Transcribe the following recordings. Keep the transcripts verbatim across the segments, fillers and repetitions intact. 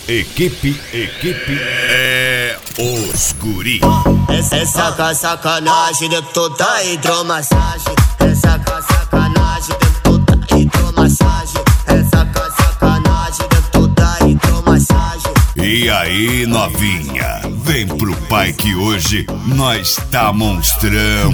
Equipe, equipe é os guri. Essa com a sacanagem de toda hidromassagem. Essa com a sacanagem de toda hidromassagem. Essa com a sacanagem de toda hidromassagem. E aí, novinha, vem pro pai que hoje nós tá monstrão.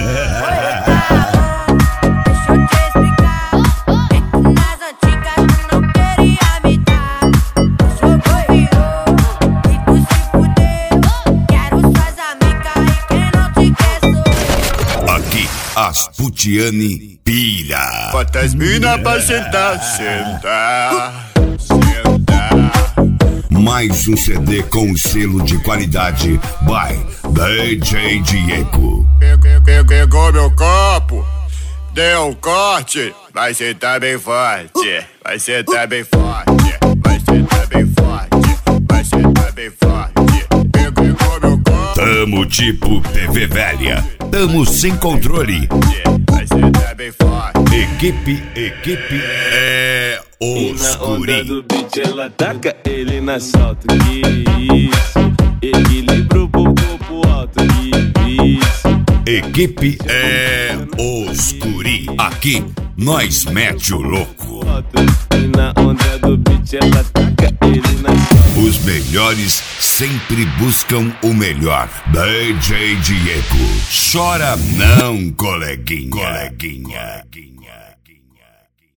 As Putiane pira. Bota as mina pra sentar, sentar, sentar. Mais um C D com selo de qualidade by D J Diego. Pegou meu copo, deu um corte, vai sentar bem forte, vai sentar bem forte, vai sentar bem forte, vai sentar bem forte. Pegou meu copo. Tamo tipo T V velha, tamo sem controle. Vai sentar bem forte. Equipe, equipe é os guri. E na onda do beat ela taca ele na salto. Que isso, equilibra o bumbum pro alto. Que isso. Equipe é os guri. Aqui nós mete o louco. E na onda do beat ela taca ele na salto. Os melhores sempre buscam o melhor. D J Diego. Chora não, coleguinha. Coleguinha.